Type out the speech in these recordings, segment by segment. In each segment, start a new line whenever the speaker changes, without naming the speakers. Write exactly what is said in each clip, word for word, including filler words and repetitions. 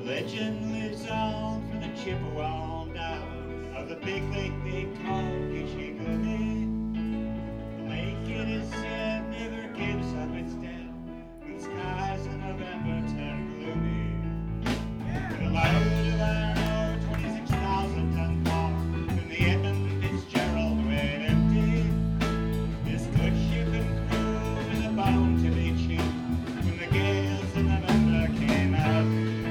legend lives on from the Chippewa on down of the big lake they call Gitchigumi. The lake, it is said, never gives up its dead when skies in November turn gloomy. With a load of iron ore, twenty-six thousand ton bar, from the Edmund Fitzgerald went empty. This good ship and crew with a bone to be chewed when the gales in November came out.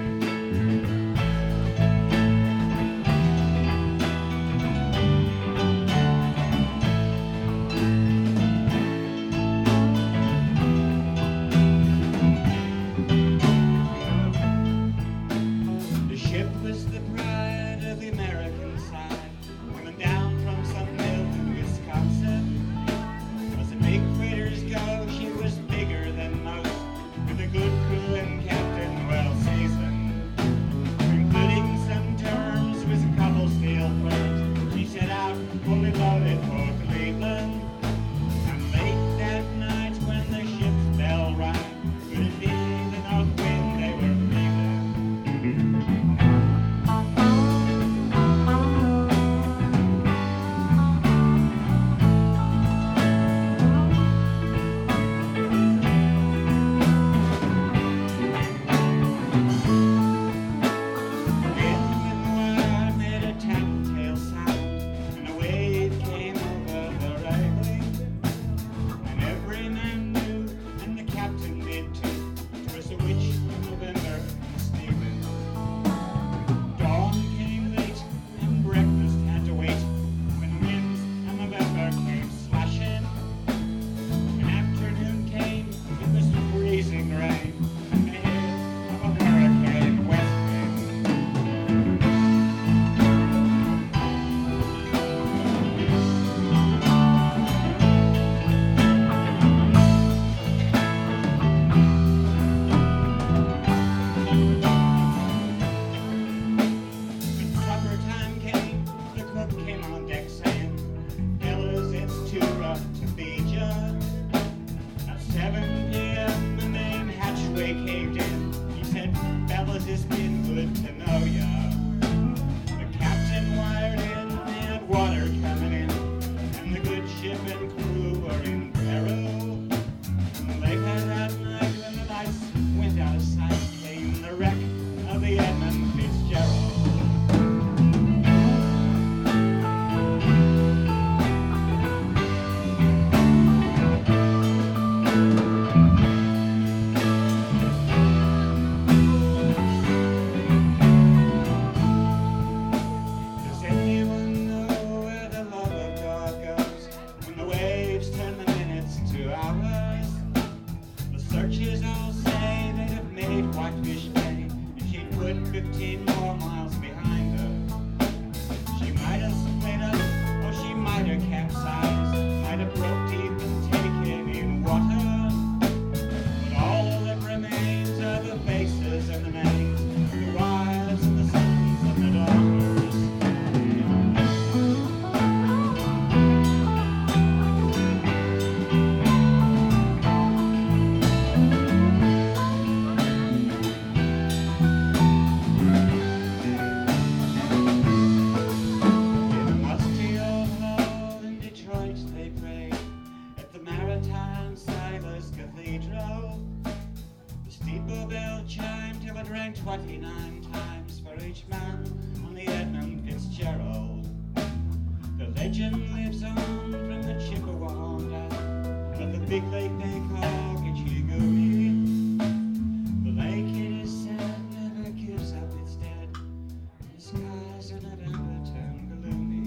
twenty-nine times for each man on the Edmund Fitzgerald. The legend lives on from the Chippewa on down of the big lake they call Gitchigumi. The lake, it is said, never gives up its dead. The skies are never turn gloomy.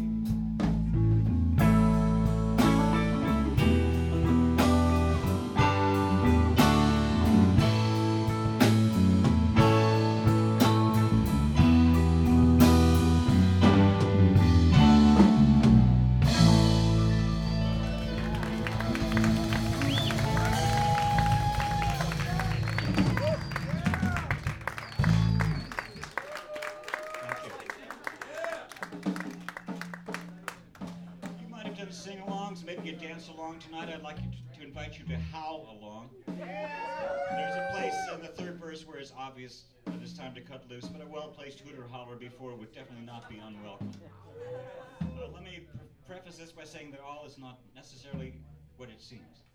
Sing-alongs, maybe you dance along tonight. I'd like you to, to invite you to howl along. There's a place in the third verse where it's obvious. obvious that it's time to cut loose, but a well-placed hoot or holler before would definitely not be unwelcome. Uh, let me pre preface this by saying that all is not necessarily what it seems.